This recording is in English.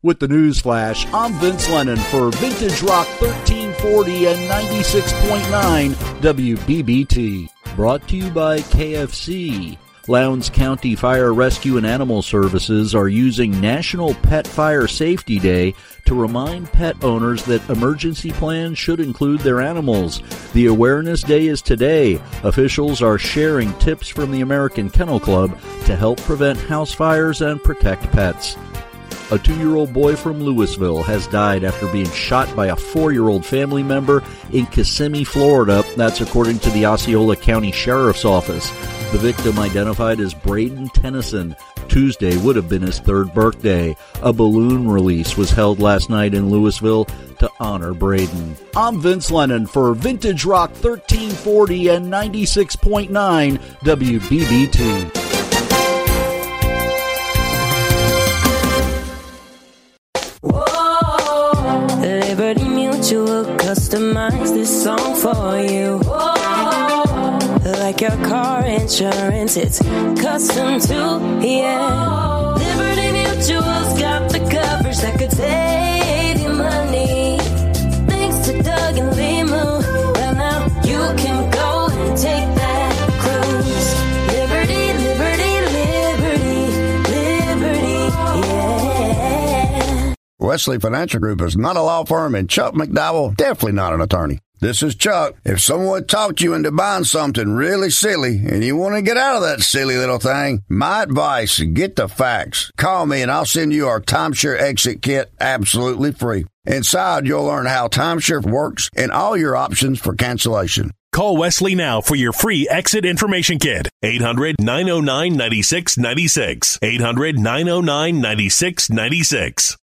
With the news flash, I'm Vince Lennon for Vintage Rock 1340 and 96.9 WBBT. Brought to you by KFC. Lowndes County Fire Rescue and Animal Services are using National Pet Fire Safety Day to remind pet owners that emergency plans should include their animals. The awareness day is today. Officials are sharing tips from the American Kennel Club to help prevent house fires and protect pets. A 2-year-old boy from Louisville has died after being shot by a 4-year-old family member in Kissimmee, Florida. That's according to the Osceola County Sheriff's Office. The victim, identified as Braden Tennyson. Tuesday would have been his 3rd birthday. A balloon release was held last night in Louisville to honor Braden. I'm Vince Lennon for Vintage Rock 1340 and 96.9 WBBT. Liberty Mutual customize this song for you. Like your car insurance, it's custom too, yeah. Liberty Mutual's got the coverage that could save you money. Thanks to Doug and Limu, well now you can go and take that cruise. Liberty, liberty, liberty, liberty, yeah. Wesley Financial Group is not a law firm, and Chuck McDowell definitely not an attorney. This is Chuck. If someone talked you into buying something really silly and you want to get out of that silly little thing, my advice, get the facts. Call me and I'll send you our timeshare exit kit absolutely free. Inside, you'll learn how timeshare works and all your options for cancellation. Call Wesley now for your free exit information kit. 800-909-9696. 800-909-9696.